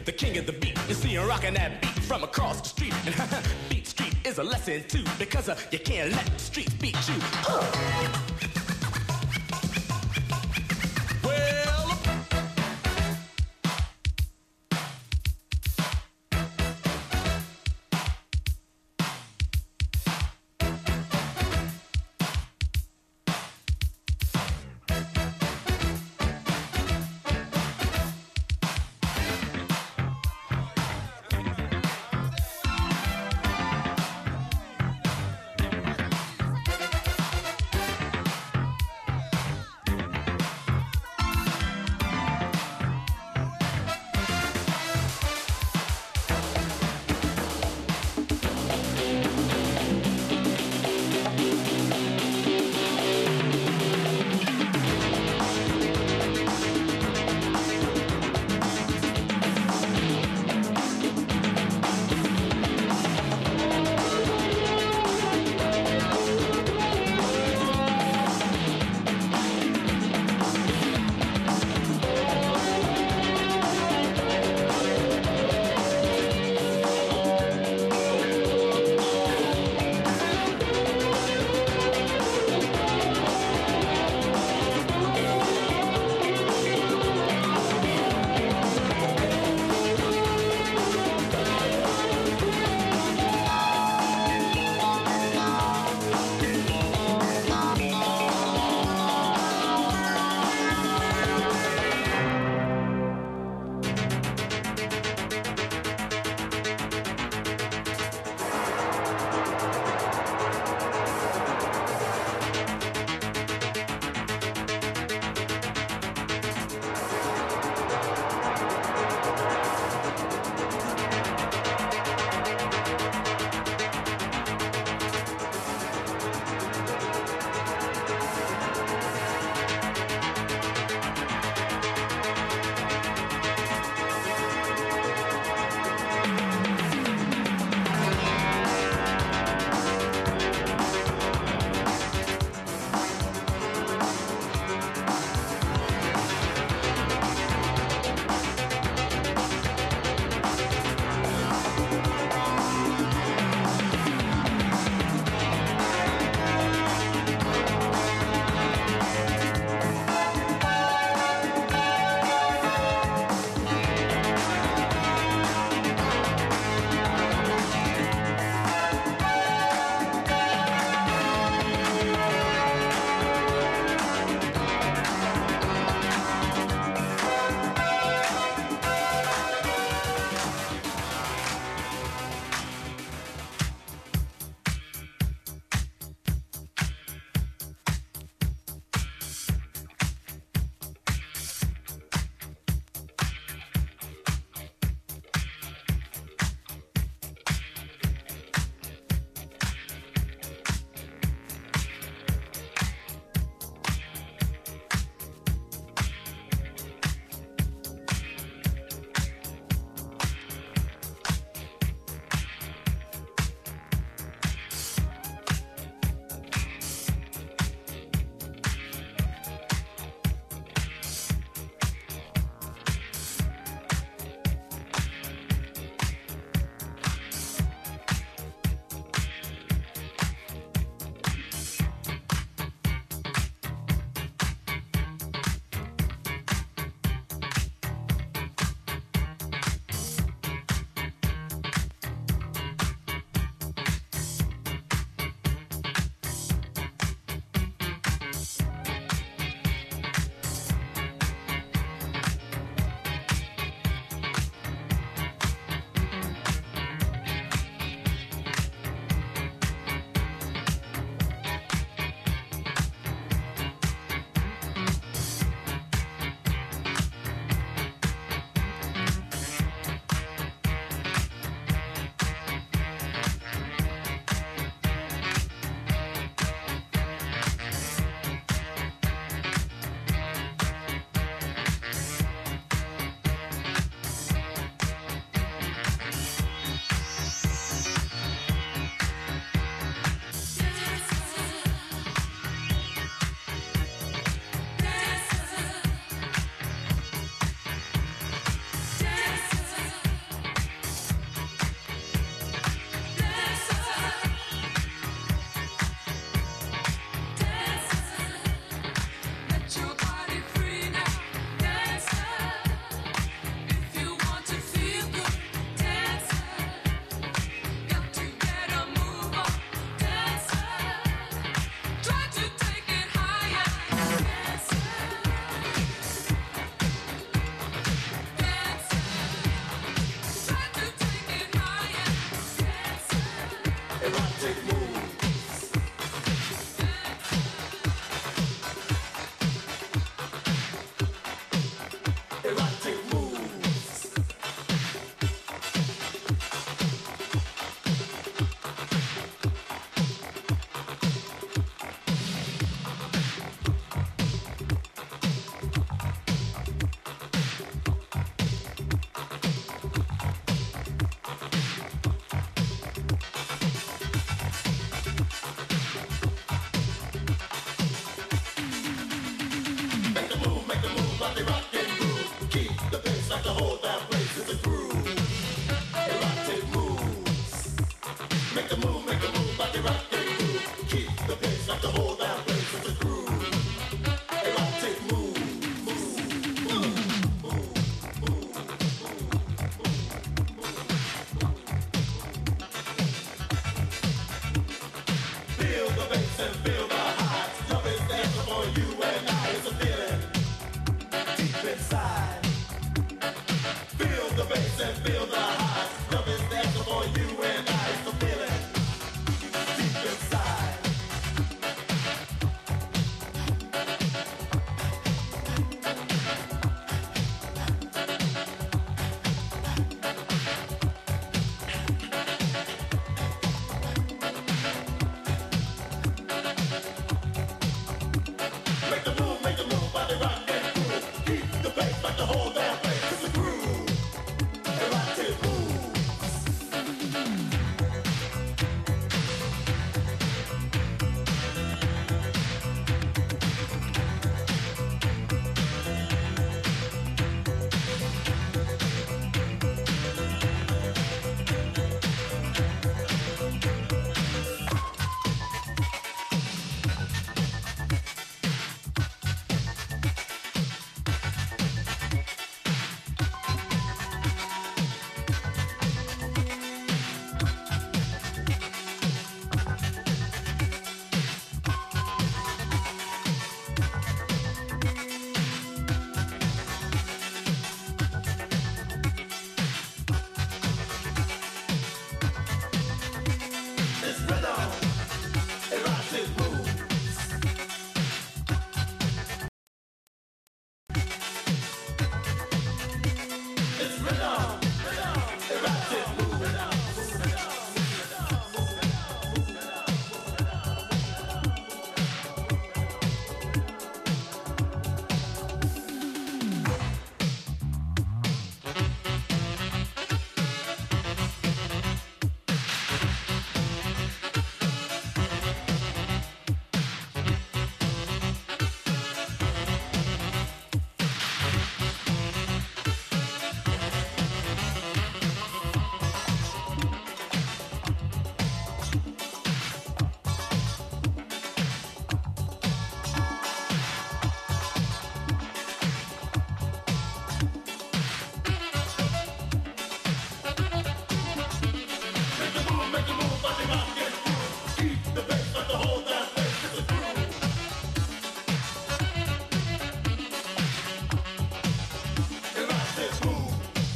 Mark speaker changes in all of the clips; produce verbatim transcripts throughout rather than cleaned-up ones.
Speaker 1: the king of the beat. You see him rocking that beat from across the street. And Beat Street is a lesson too, because uh, you can't let the streets beat you. Uh. Well, inside. Feel the bass and feel the highs. Love is there for you and I. So feel it deep inside. Make the move, make the move, body rock and groove. Keep the bass like the whole damn place. It's a groove. Erotic moves. It's rhythm. Erotic moves. It's rhythm. Erotic moves. Make the move, make the move, body rock and groove. Keep the bass like the whole damn place. It's a groove. Erotic moves.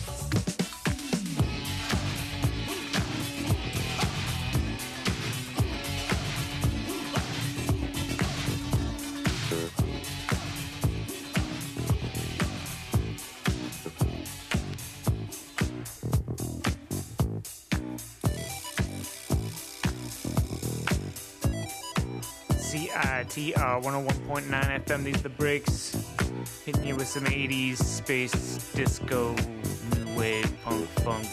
Speaker 2: C I T R one oh one point nine F M, these are the breaks. Hitting you with some eighties space disco, new wave, punk, funk,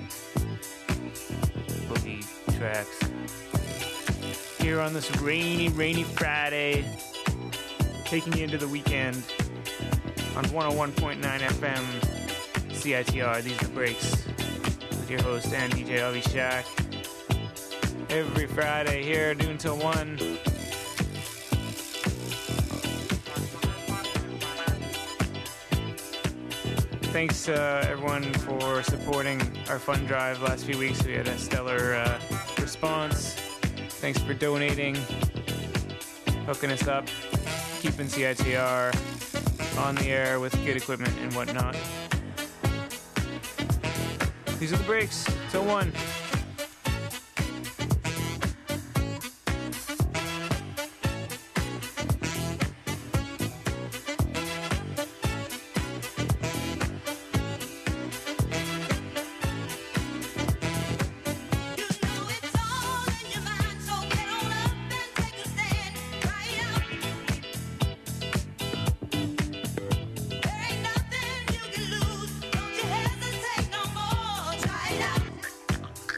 Speaker 2: boogie tracks. Here on this rainy, rainy Friday, taking you into the weekend on one oh one point nine F M, C I T R, these are the breaks. With your host and D J Avi Shack. Every Friday here, noon till one. Thanks uh, everyone for supporting our fund drive last few weeks. We had a stellar uh, response. Thanks for donating, hooking us up, keeping C I T R on the air with good equipment and whatnot. These are the breaks till one.
Speaker 3: There ain't nothing you can lose. Don't you hesitate no more. Try it out.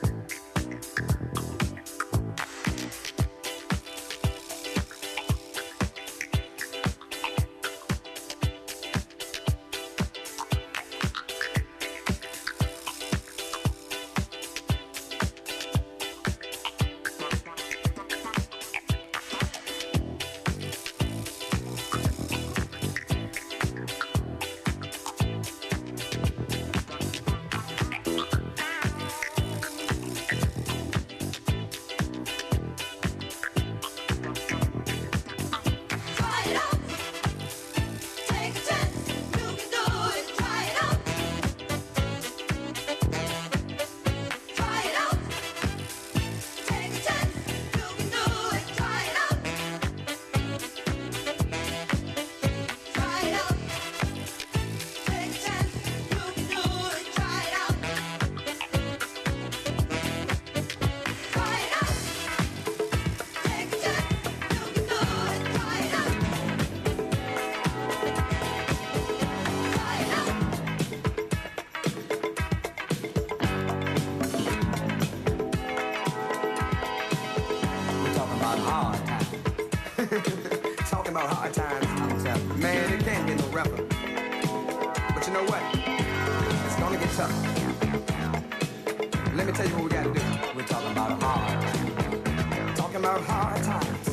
Speaker 3: hard times. I'm telling you. Man, it can't get no rougher. But you know what? It's gonna get tougher. Let me tell you what we gotta do. We're talking about hard. Talking about hard times.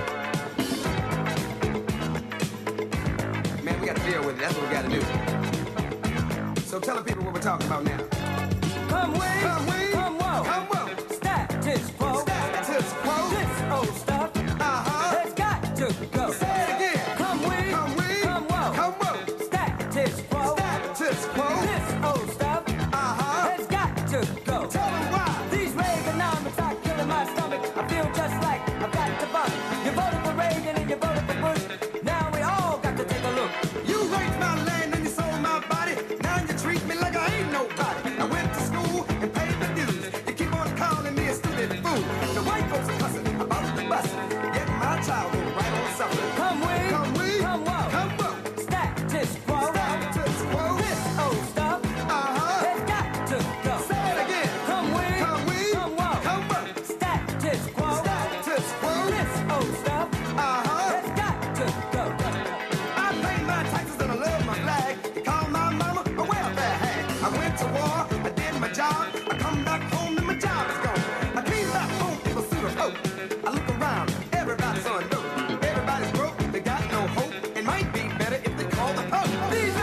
Speaker 3: Man, we gotta deal with it. That's what we gotta do. So tell the people what we're talking about now.
Speaker 4: Come we,
Speaker 3: Come we,
Speaker 4: come whoa,
Speaker 3: come whoa.
Speaker 4: status quo,
Speaker 3: Status quo.
Speaker 4: this old stuff
Speaker 3: Uh-huh.
Speaker 4: has got to go.
Speaker 3: Say it again.
Speaker 4: Come we,
Speaker 3: Come we,
Speaker 4: come whoa,
Speaker 3: come whoa.
Speaker 4: status quo,
Speaker 3: Status quo.
Speaker 4: this old stuff
Speaker 3: Uh-huh.
Speaker 4: has got to go.
Speaker 3: Tell them why.
Speaker 4: These Reaganomics are killing my stomach. I feel just like I've got to bust. You voted for Reagan and you voted for Bush. Now we all got to take a look.
Speaker 3: You raped my land and you sold my body. Now you treat me like I ain't nobody. I went to school and paid the dues. You keep on calling me a stupid fool. The white folks are cussing about the bus. Yet my child will right on something.
Speaker 4: Come we,
Speaker 3: Come we,
Speaker 4: come whoa,
Speaker 3: come whoa.
Speaker 4: status quo,
Speaker 3: Status quo.
Speaker 4: this old stuff
Speaker 3: Uh-huh.
Speaker 4: has got to go.
Speaker 3: Say it again.
Speaker 4: Come we,
Speaker 3: Come we,
Speaker 4: come whoa,
Speaker 3: come whoa.
Speaker 4: status quo,
Speaker 3: Status quo.
Speaker 4: this old stuff
Speaker 3: Uh-huh.
Speaker 4: has got to go.
Speaker 3: I pay my taxes and I love my flag. You call my mama a welfare hag. I went to war, I did my job. I come back home and my job is gone. I came back home in pursuit of hope. I look around, everybody's on dope. Everybody's broke, they got no hope. It might be better if they call the Pope.
Speaker 4: These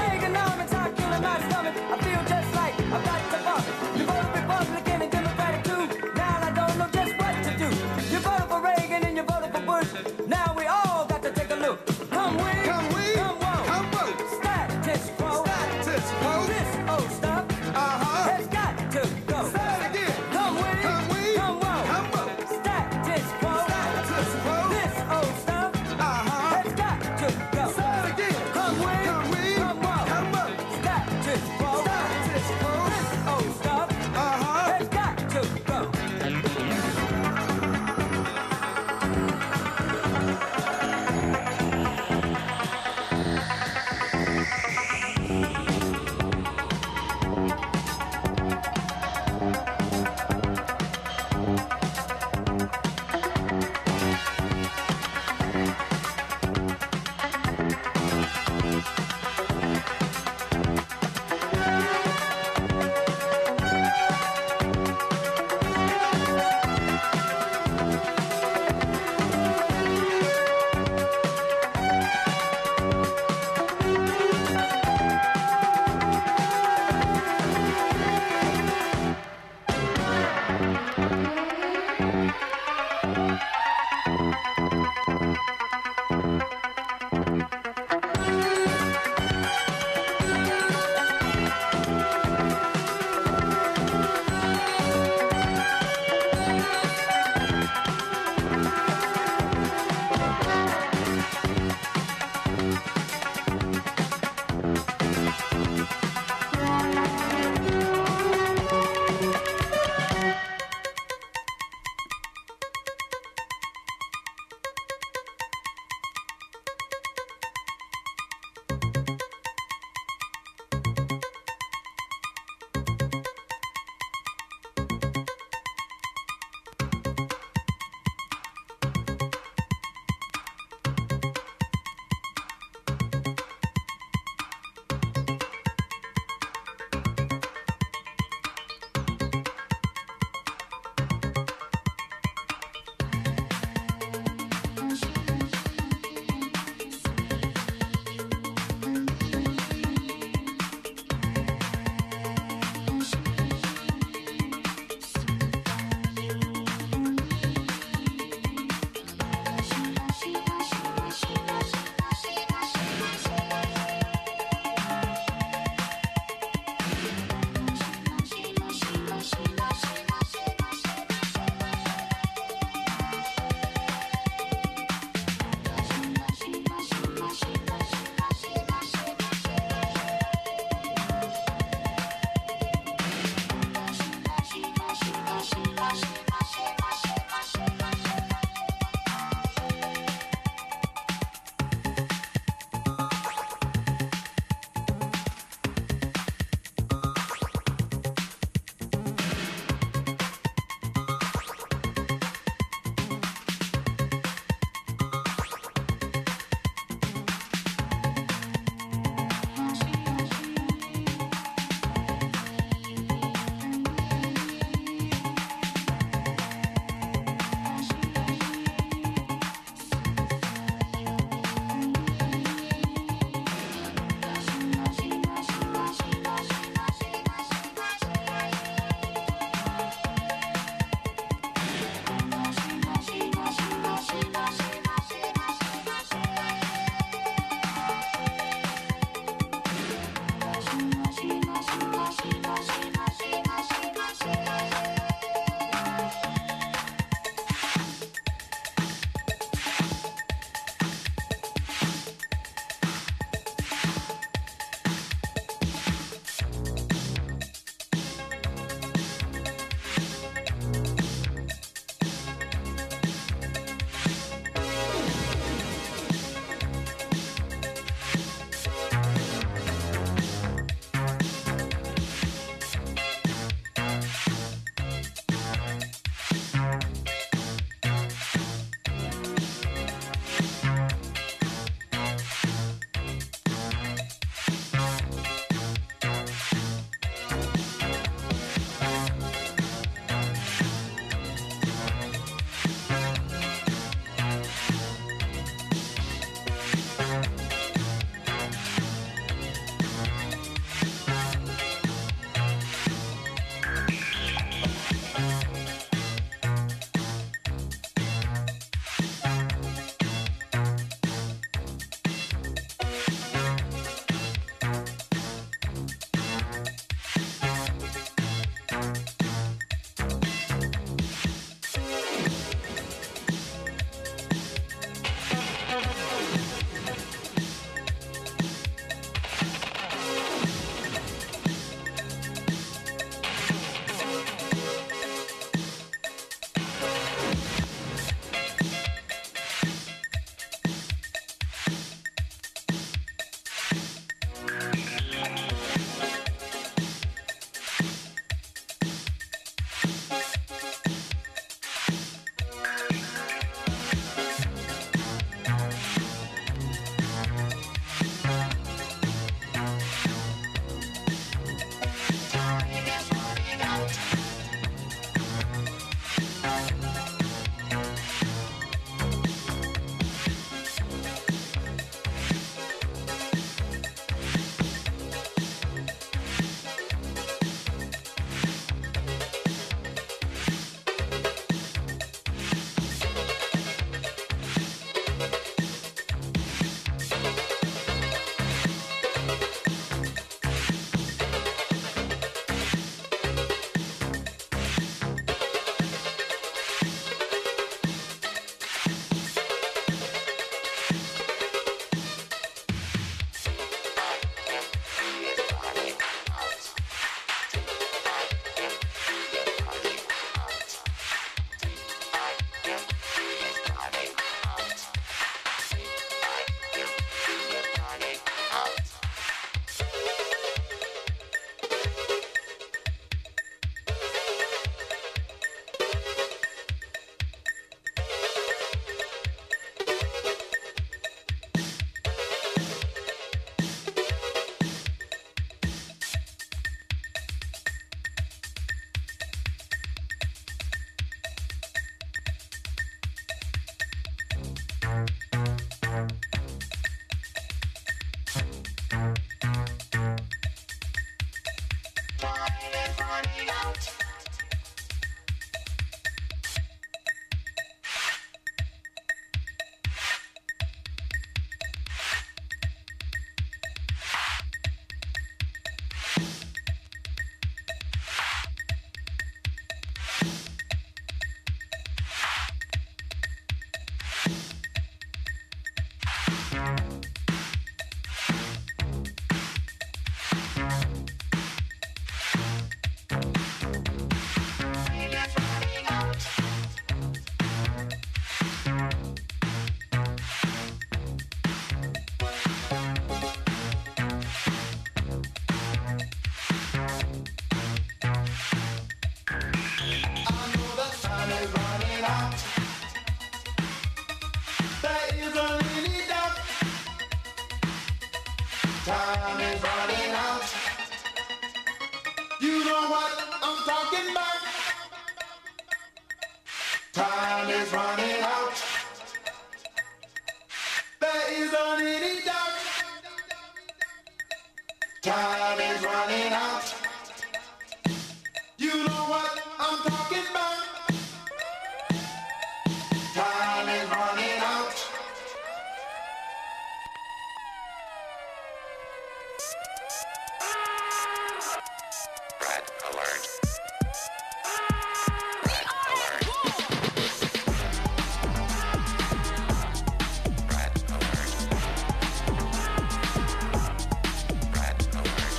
Speaker 1: is running out. You know what I'm talking about. Time is running out. There isn't any doubt. Time is running out. You know what I'm talking about. Time is running out.
Speaker 5: Red alert. Red alert. Red alert. Red alert.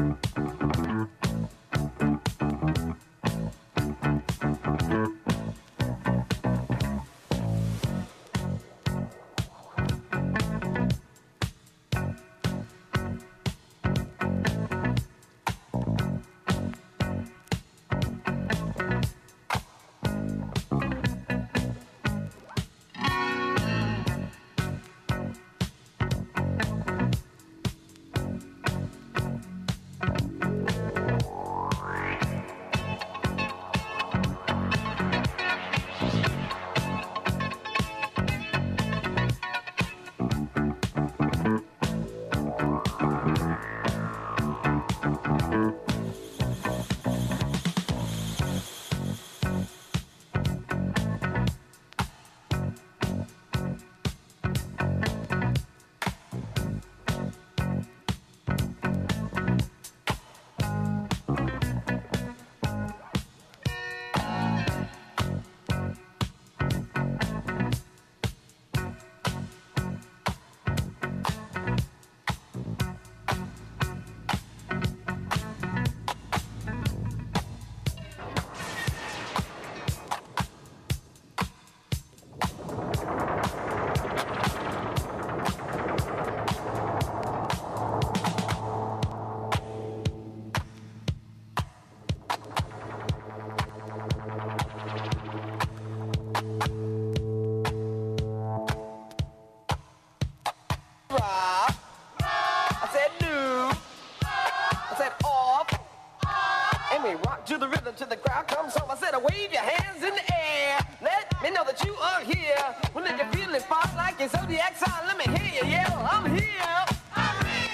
Speaker 6: To the rhythm, to the crowd comes home. I said, wave your hands in the air. Let me know that you are here. Well, if you're feeling fine like your zodiac sign, let me hear you yell, I'm here. I'm here.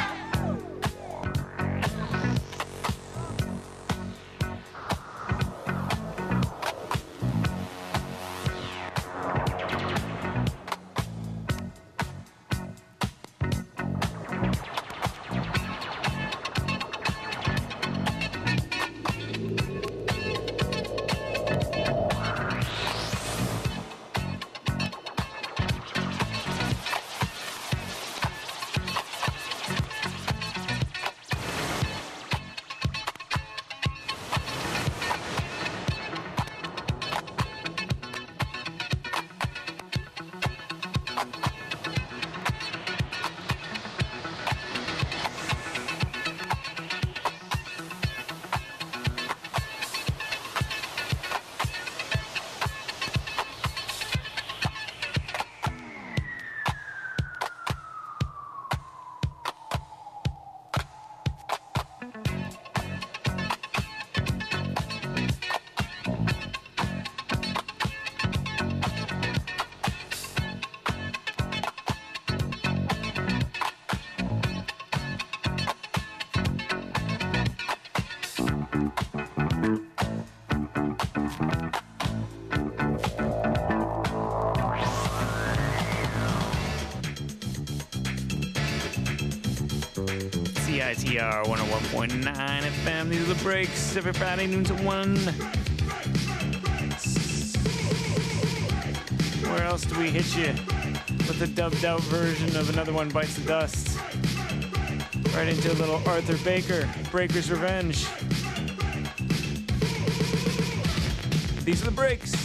Speaker 2: C I T R one oh one point nine F M. These are the breaks every Friday, noon to one. Where else do we hit you with the dubbed out version of Another One Bites the Dust? Right into a little Arthur Baker, Breaker's Revenge. These are the breaks.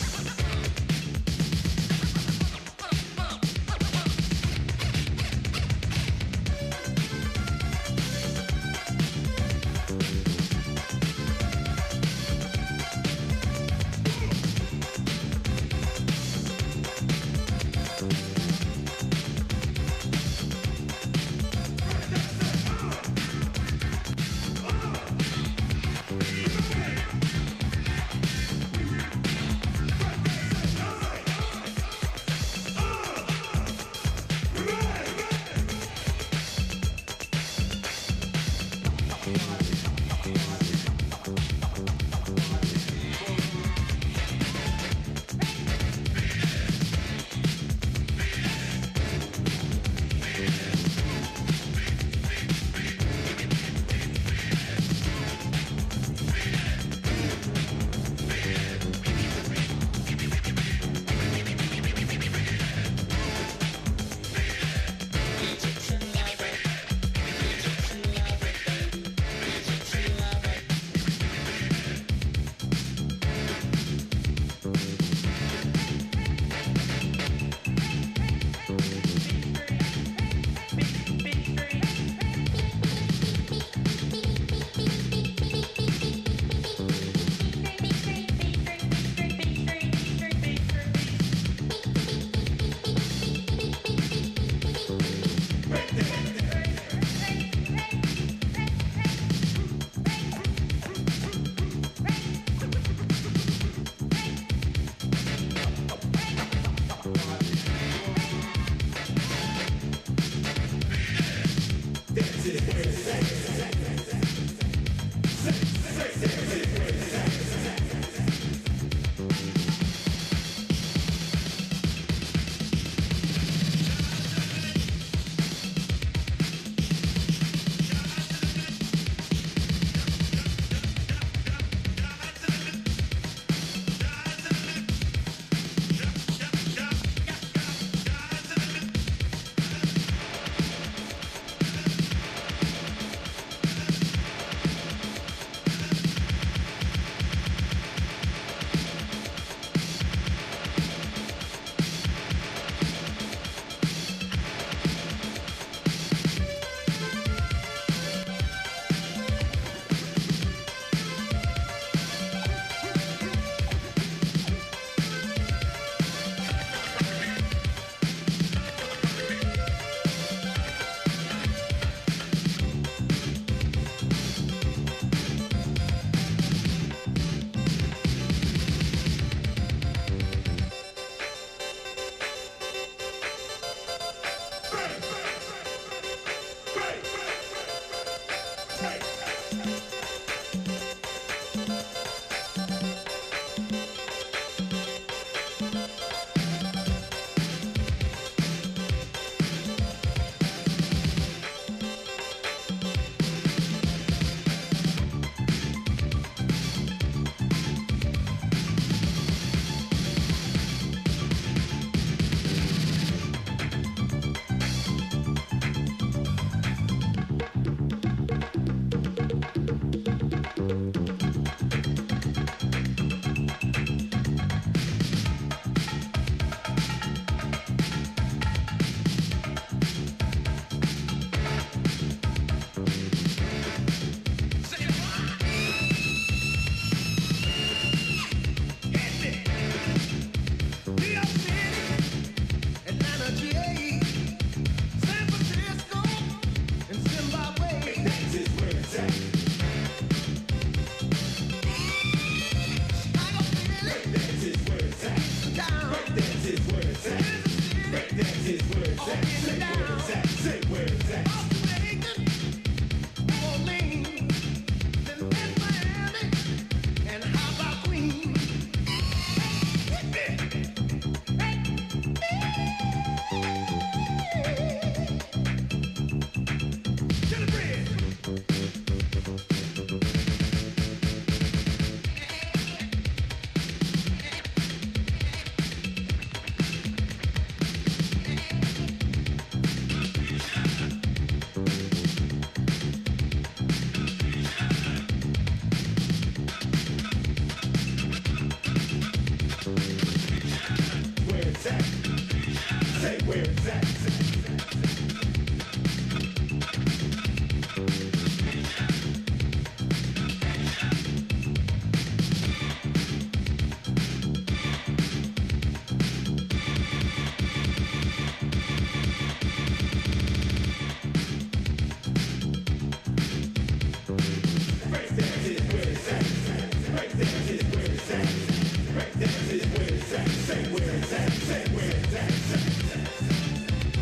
Speaker 1: Say where it's at, say where it's at, say where it's at.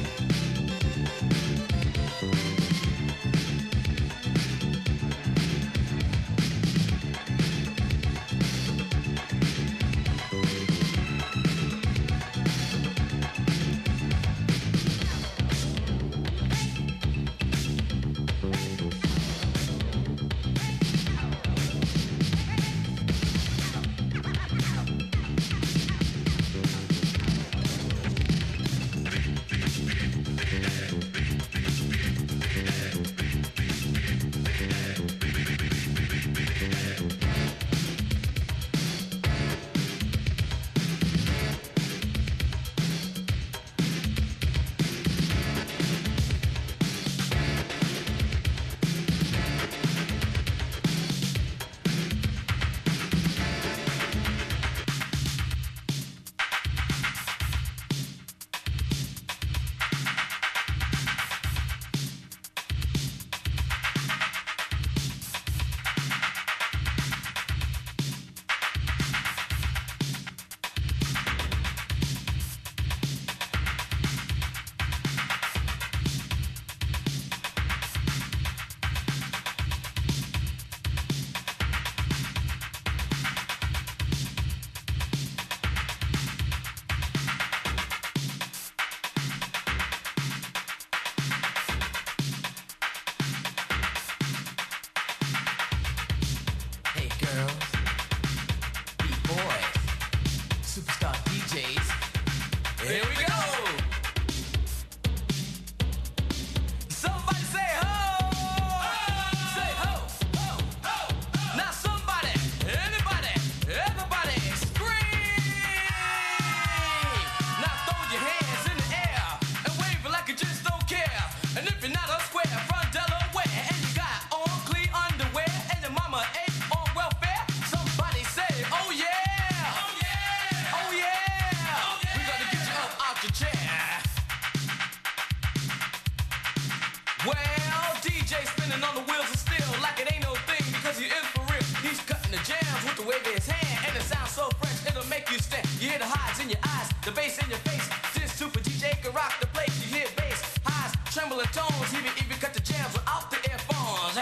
Speaker 7: wave his hand, and it sounds so fresh, it'll make you stand. You hear the highs in your eyes, the bass in your face. This super D J can rock the place. You hear bass, highs, trembling tones, even even cut the jams without the earphones.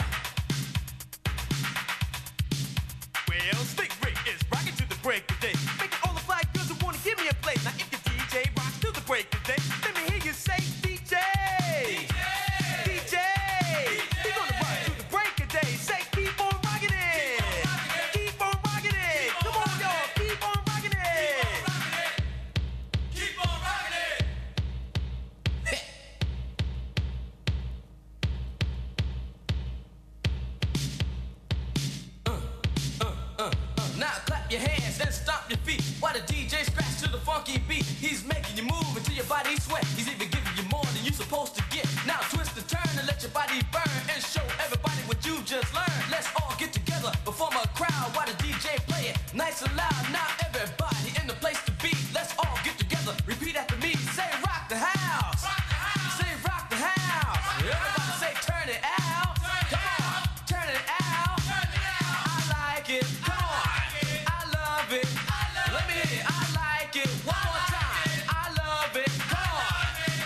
Speaker 7: Well, Slick Rick is rocking to the break of day, making all the fly girls who wanna give me a play. Now if the D J rocks to the break of day, let me hear you say D J. D J. D J. He's gonna rock to the break of day. Say keep on rocking it. Keep on rocking it. Come on, y'all, keep on rocking it. Keep on rocking it. uh, uh, uh, uh. Now clap your hands and stomp your feet while the D J scratch to the funky beat. He's making you move until your body sweat. He's even giving you more than you're supposed to get. Now twist the turn and let your body burn and show everybody what you just learned. Let's all get together, perform a crowd while the D J play it nice and loud. Now everybody in the place to be. Let's all get together. Repeat after me. Say rock the house. Rock the house. Say rock the house. Rock the everybody house. Say turn it out. Turn it Come out. on, turn it out. Turn it out. I like it. Come I on, like it. I love it. I love Let me hear it. I like it. One I more like time. It. I love it. Come I on. Love it.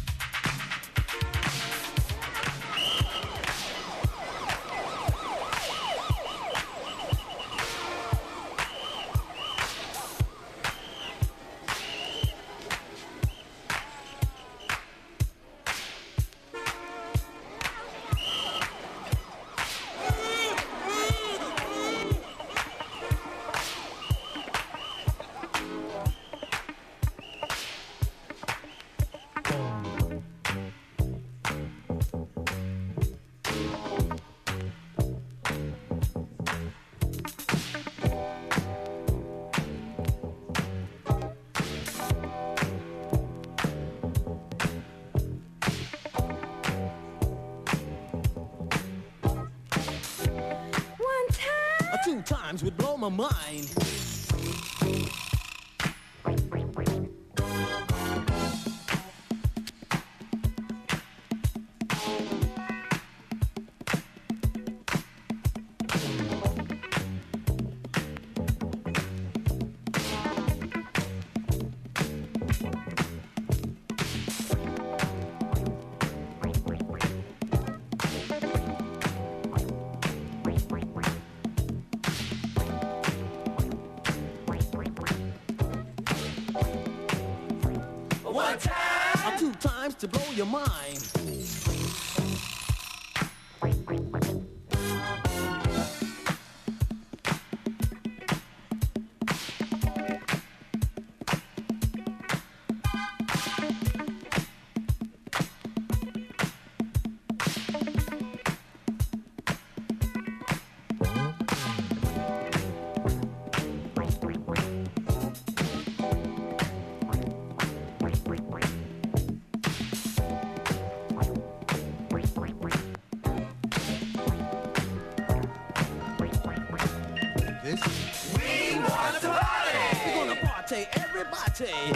Speaker 8: Two times would blow my mind.
Speaker 7: One time.
Speaker 8: Two times to blow your mind.
Speaker 7: We want to party.
Speaker 8: We're gonna party, everybody.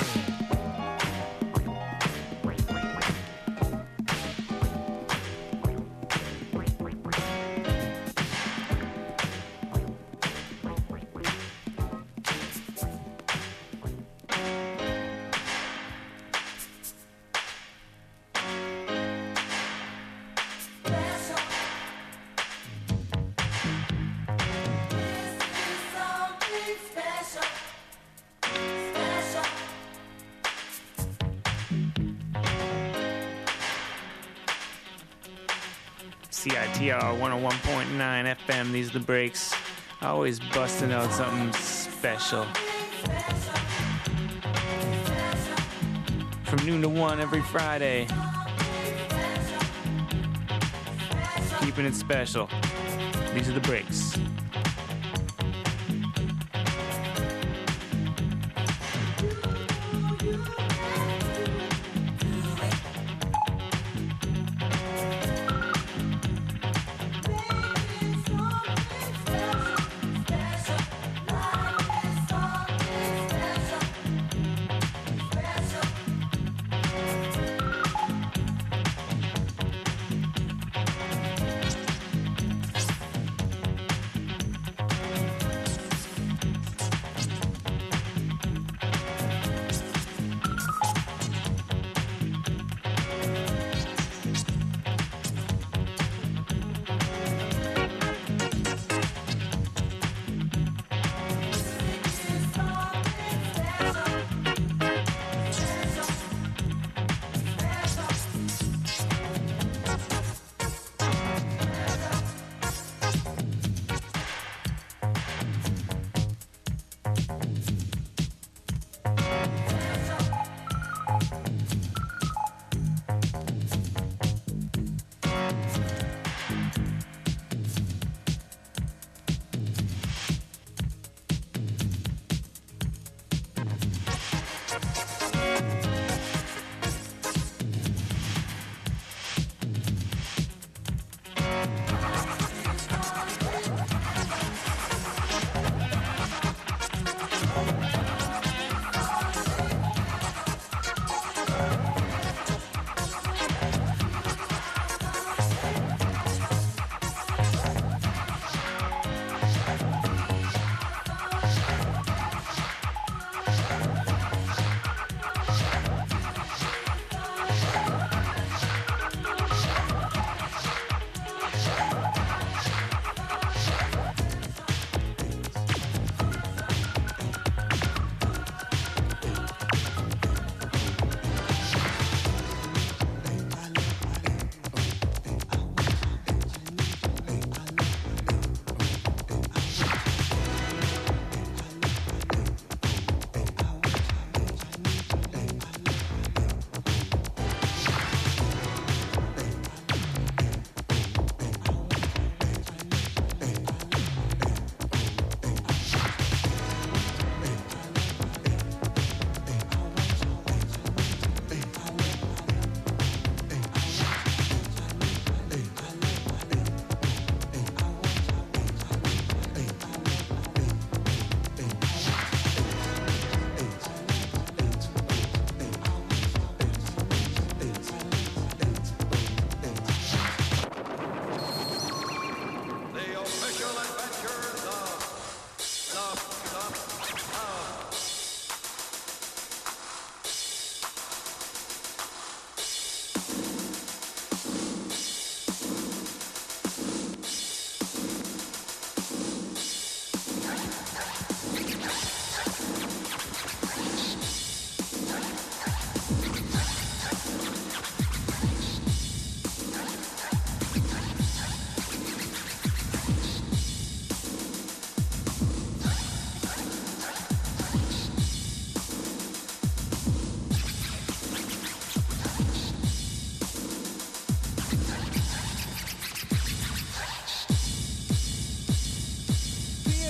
Speaker 2: C I T R one oh one point nine F M, these are the breaks. Always busting out something special. From noon to one every Friday. Keeping it special. These are the breaks.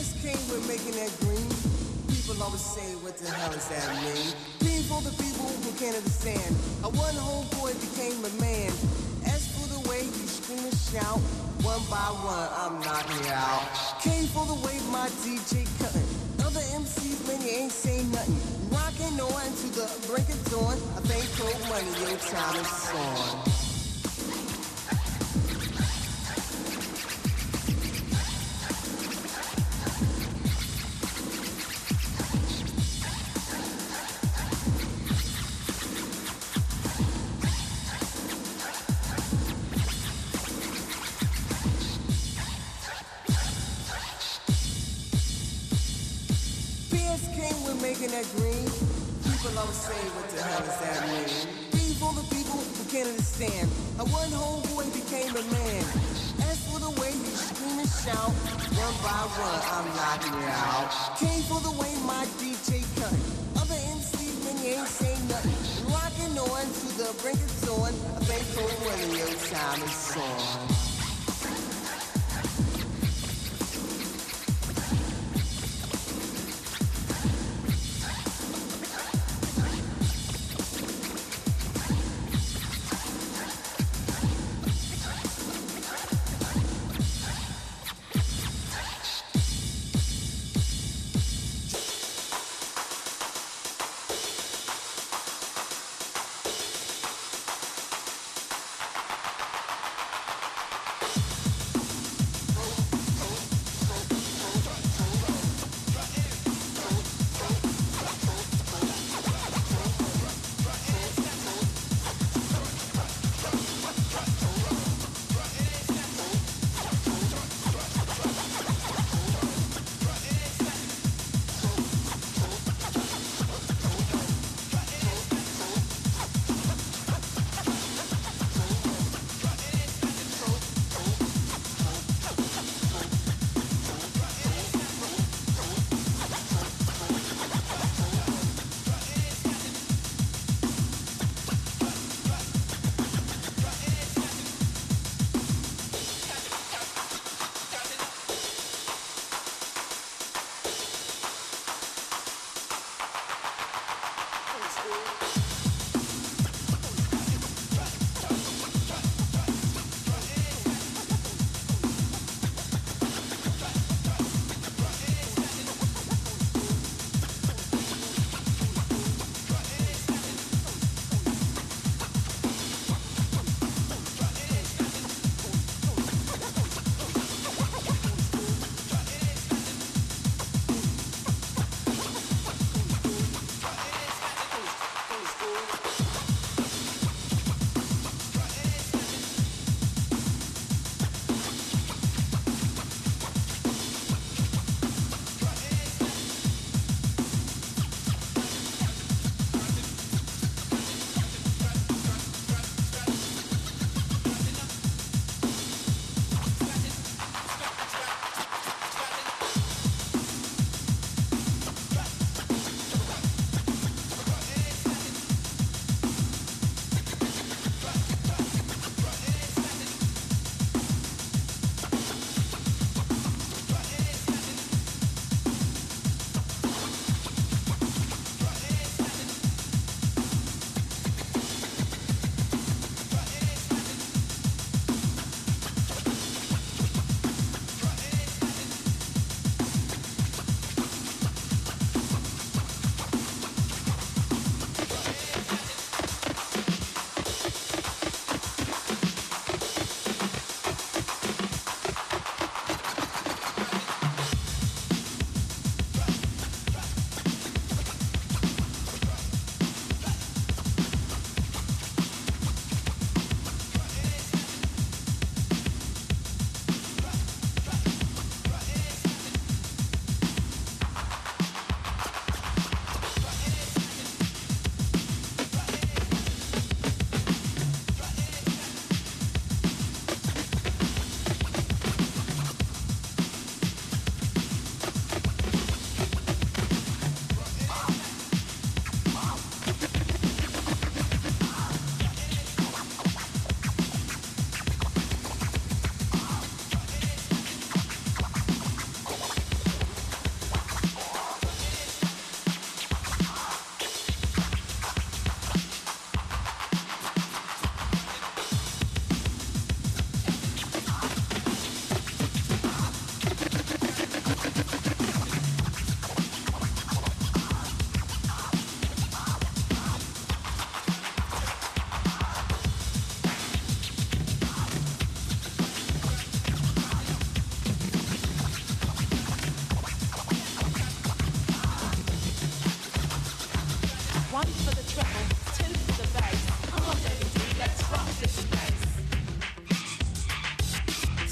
Speaker 9: P S King, we're making that green. People always say, what the hell does that mean? Green for the people who can't understand how one homeboy became a man. As for the way you scream and shout, one by one, I'm knocking you out. Came for the way my D J cutting. Other M Cs, man, you ain't saying nothing. Rocking on to the break of dawn. I think cold money, your time is on. Making that green, people always say, what the hell does that mean? Green for the people who can't understand how one homeboy became a man. As for the way you scream and shout, one by one, I'm knocking you out. Came for the way my D J cut. Other M Cs, man, you ain't saying nothing. Rocking on to the brink of dawn. I think for when your time is on.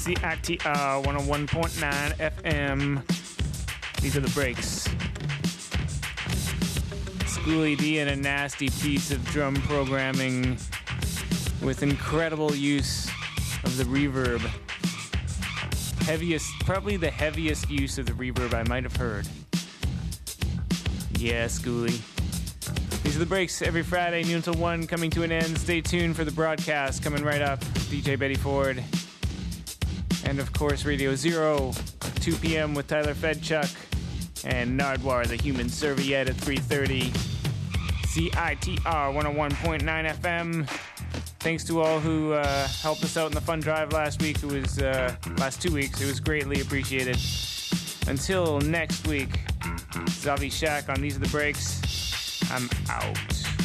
Speaker 2: C I T R one oh one point nine F M. These are the breaks. Schooly D and a nasty piece of drum programming with incredible use of the reverb. Heaviest, probably the heaviest use of the reverb I might have heard. Yeah, Schooly. These are the breaks every Friday, noon till one, coming to an end. Stay tuned for the broadcast coming right up. D J Betty Ford. And of course, Radio Zero, two p.m. with Tyler Fedchuk. And Nardwar, the Human Serviette at three thirty. C I T R one oh one point nine F M. Thanks to all who uh, helped us out in the fund drive last week. It was, uh, last two weeks. It was greatly appreciated. Until next week, Zavi Shack on These Are the Breaks. I'm out.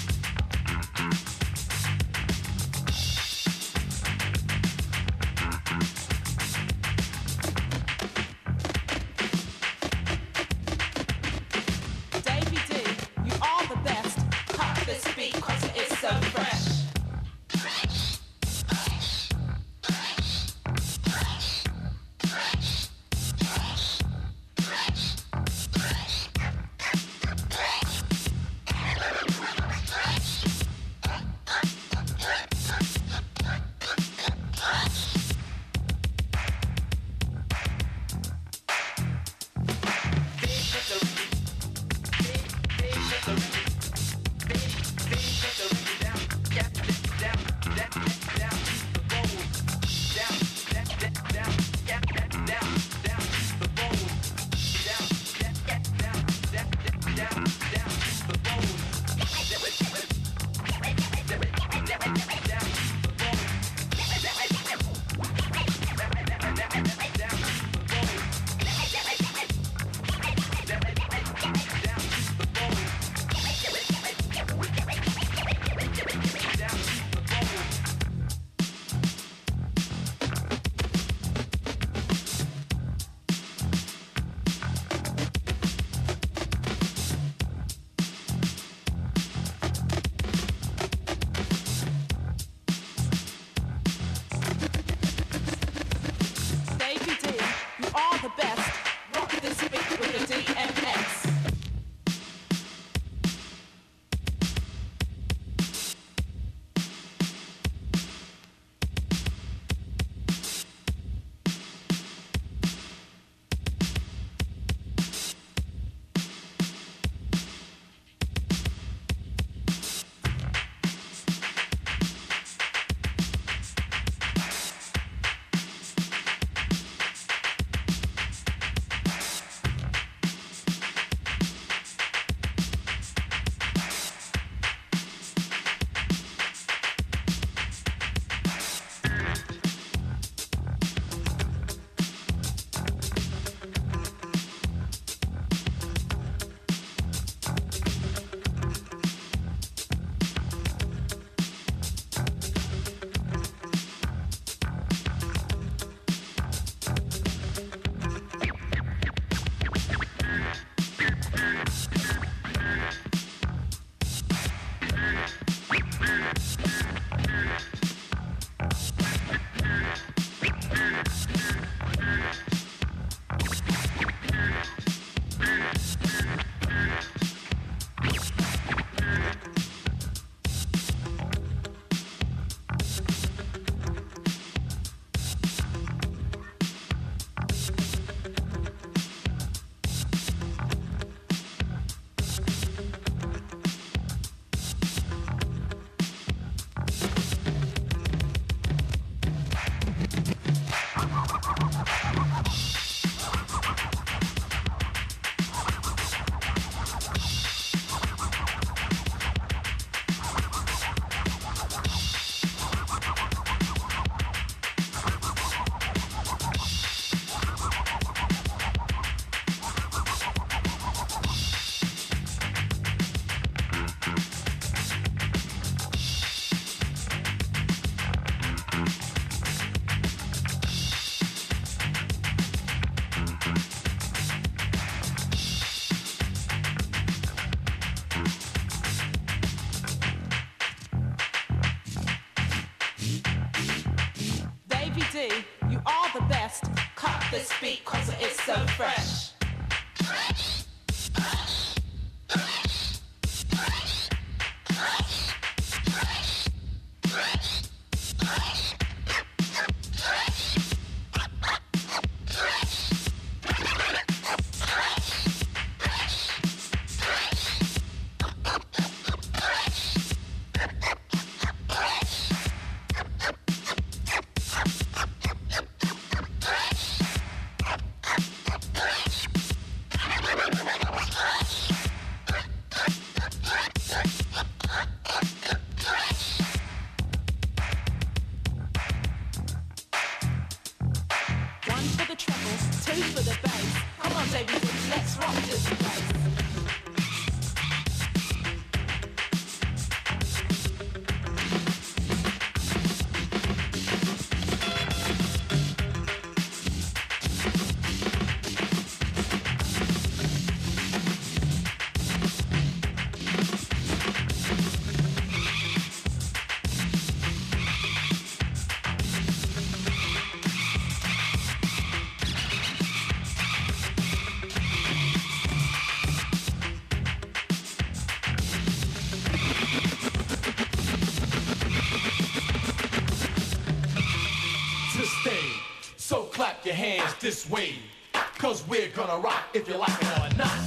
Speaker 10: Davey D, you are the best. Pop this beat 'cause it's so fresh. this beat cause it's so fresh.
Speaker 11: Your hands this way, cause we're gonna rock if you like it or not.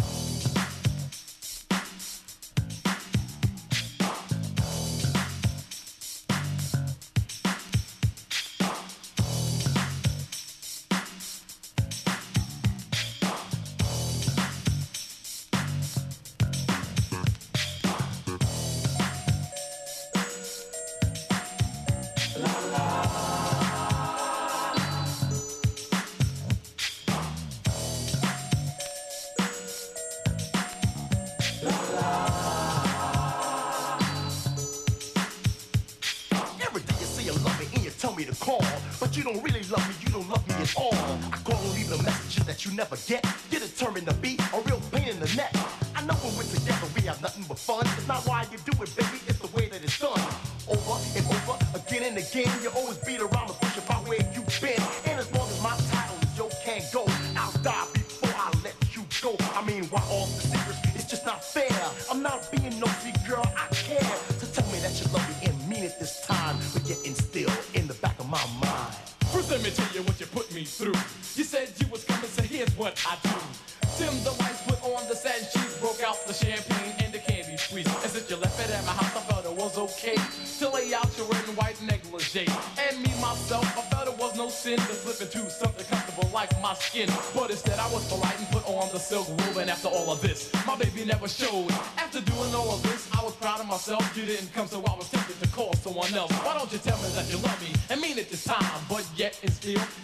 Speaker 12: Never get, get determined to be a real pain in the neck. I know when we're together we have nothing but fun. It's not why you do it, baby, it's the way that it's done. Over and over, again and again, you always beat around the bush about where you've been. And as long as my title is Yo Can't Go, I'll die before I let you go. I mean, why all the secrets? It's just not fair. I'm not being nosy, girl, I care. So tell me that you love me and mean it this time, but yet instill in the back of my mind.
Speaker 11: First let me tell you what you put me through. You said you was coming, so here's what I do. Tim the lights, put on the satin sheets, broke out the champagne and the candy sweets. And since you left it at my house, I felt it was okay to lay out your red and white negligee. And me, myself, I felt it was no sin to slip into something comfortable like my skin. But instead I was polite and put on the silk robe. And after all of this, my baby never showed. After doing all of this, I was proud of myself. You didn't come, so I was tempted to call someone else. Why don't you tell me that you love me and mean it this time? But yet and still,